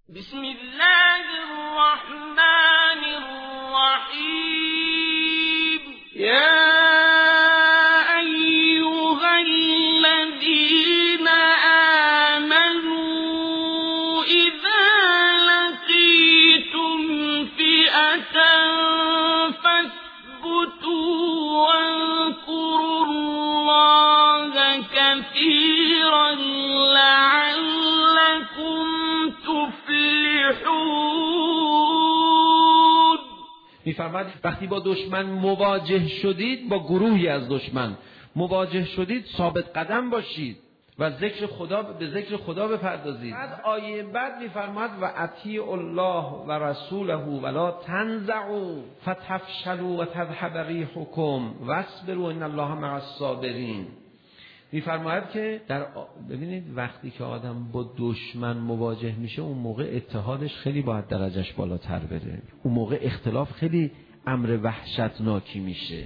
بسم الله الرحمن الرحیم. یا ایها الذین آمنوا اذا لقیتم فئة فاثبتوا واذکروا الله کثیرا لعلکم تفلحون. می‌فرماید وقتی با دشمن مواجه شدید، با گروهی از دشمن مواجه شدید، ثابت قدم باشید و به ذکر خدا بپردازید. بعد آیه بعد می‌فرماید و اطیعوا الله و رسوله ولا تنزعوا فتفشلوا و تذهب ریحکم واصبروا ان الله مع الصابرین. می‌فرماید که ببینید وقتی که آدم با دشمن مواجه میشه، اون موقع اتحادش خیلی باید درجهش بالاتر بره. اون موقع اختلاف خیلی امر وحشتناکی میشه.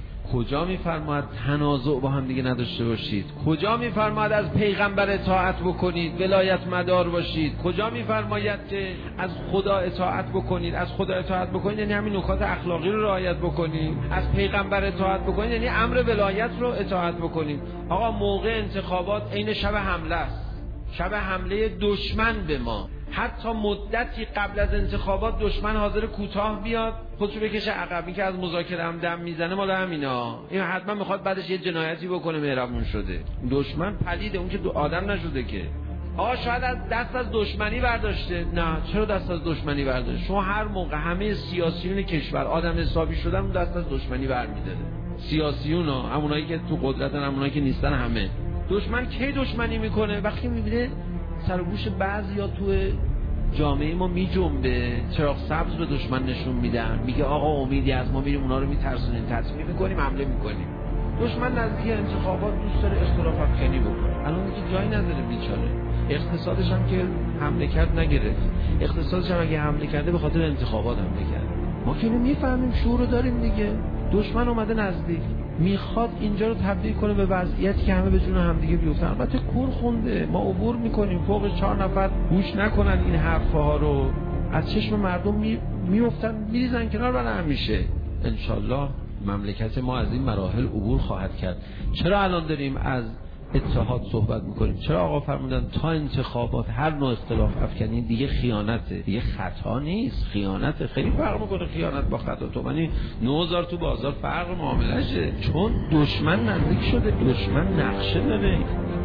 کجا می‌فرماید تنازع با هم دیگه نداشته باشید؟ کجا می‌فرماید از پیغمبر اطاعت بکنید، ولایت مدار باشید؟ کجا می‌فرماید که از خدا اطاعت بکنید؟ از خدا اطاعت بکنید یعنی همین نکات اخلاقی رو رعایت بکنید. از پیغمبر اطاعت بکنید یعنی امر ولایت رو اطاعت بکنید. آقا موقع انتخابات عین شب حمله است، شب حمله دشمن به ما. حتی مدتی قبل از انتخابات دشمن حاضر کوتاه بیاد، خودشو بکشه عقب. این که از مذاکره هم دم میزنه مال همینا. این حتما میخواد بعدش یه جنایتی بکنه، مهربون شده. دشمن پلیده، اون که آدم نشده که. آقا شاید از دست از دشمنی برداشته. نه، چرا دست از دشمنی برداشته؟ شما هر موقع همه سیاسیون کشور آدم حسابی شدن، اون دست از دشمنی برمی‌داره. سیاسیونا، همونایی که تو قدرتن، همونایی که نیستن، همه. دشمن کی دشمنی میکنه؟ وقتی میبینه سر و گوش بعضیا تو جامعه ما میجنبه، چراغ سبز به دشمن نشون میدن، میگه آقا امیدی از ما، میریم اونا رو میترسونیم، تصمیم میکنیم، حمله میکنیم. دشمن نزدیک انتخابات دوست داره اختلاف افکنی بکنه. الان دیگه جایی نداره بیچاره. اقتصادش هم که حمله کرد نگرفت. اقتصادش هم اگه حمله کرده به خاطر انتخابات حمله کرد. ما که میفهمیم، شعور رو داریم دیگه. دشمن اومده نزدیک، میخواد اینجا رو تبدیل کنه به وضعیتی که همه به جون همدیگه بیفتن. البته کور خونده، ما عبور میکنیم، فوق 4 نفر گوش نکنن این حرفها رو، از چشم مردم میافتن، میریزن کنار، برای همیشه. انشالله مملکت ما از این مراحل عبور خواهد کرد. چرا الان داریم از اتحاد صحبت میکنیم؟ چرا آقا فرمودن تا انتخابات هر نوع اختلاف افکنی دیگه خیانته، دیگه خطا نیست، خیانته. خیلی فرق میکنه خیانت با خطا. تو منی 9000 تو بازار فرق معاملشه، چون دشمن نزدیک شده، دشمن نقشه داره.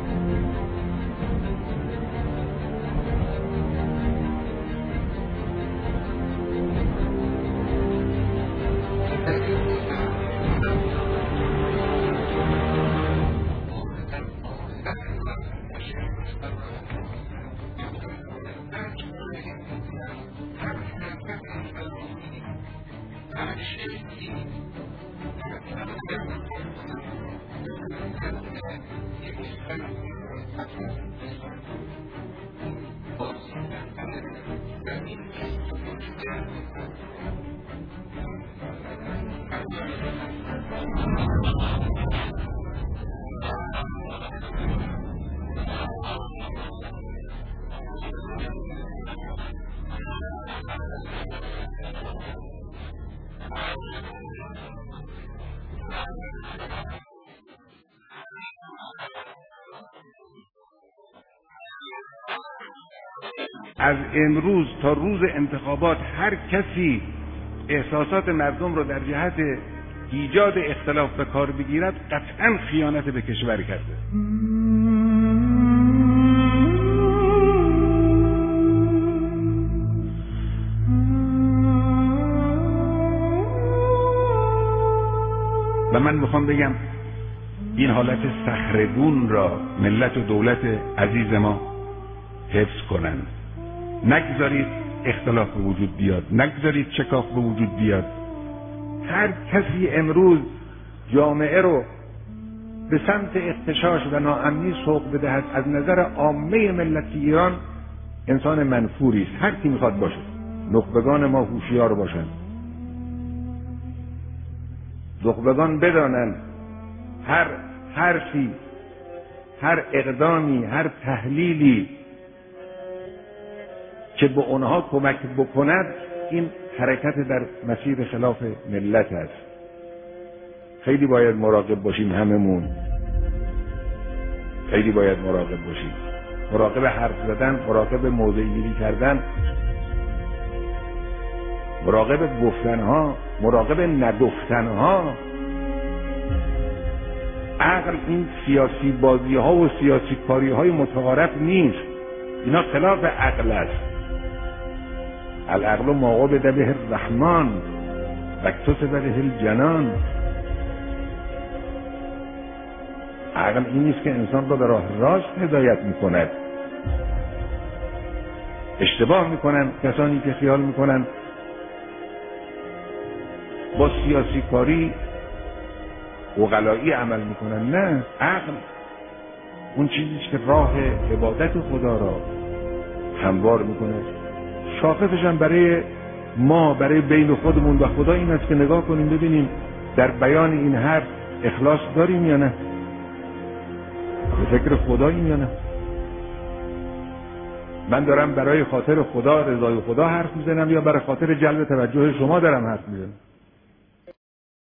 از امروز تا روز انتخابات هر کسی احساسات مردم رو در جهت ایجاد اختلاف به کار بگیرد، قطعاً خیانت به کشور کرده. و من میخوام بگم این حالت صخره‌گون را ملت و دولت عزیز ما حفظ کنند. نگذارید اختلاف به وجود بیاد، نگذارید شکاف به وجود بیاد. هر کسی امروز جامعه رو به سمت اختشاش و ناامنی سوق بدهد، از نظر عامه ملت ایران انسان منفوری است. هر کی میخواد باشه، نخبگان ما هوشیار باشند، نخبگان بدانند هر حرفی، هر اقدامی، هر تحلیلی که به اونها کمک بکند، این حرکت در مسیر خلاف ملت است. خیلی باید مراقب باشیم، هممون خیلی باید مراقب باشیم، مراقب حرف زدن، مراقب موضع گیری کردن، مراقب گفتنها، مراقب نگفتنها. عقل این سیاسی بازی ها و سیاسی کاری های متعارف نیست، اینا خلاف عقل است. العقل ما بدا به الرحمن و اکتسب به الجنان. عقل این نیست که انسان را به راه راست هدایت میکند. اشتباه میکنن کسانی که خیال میکنن با سیاسی کاری عقلایی عمل میکنن. نه، عقل اون چیزیست که راه عبادت خدا را هموار میکنه. شاخصش هم برای ما، برای بین خودمون و خدا این است که نگاه کنیم ببینیم در بیان این حرف اخلاص داریم یا نه، به فکر خداییم یا نه. من دارم برای خاطر خدا، رضای خدا حرف میزنم یا برای خاطر جلب توجه شما دارم حرف میزنم؟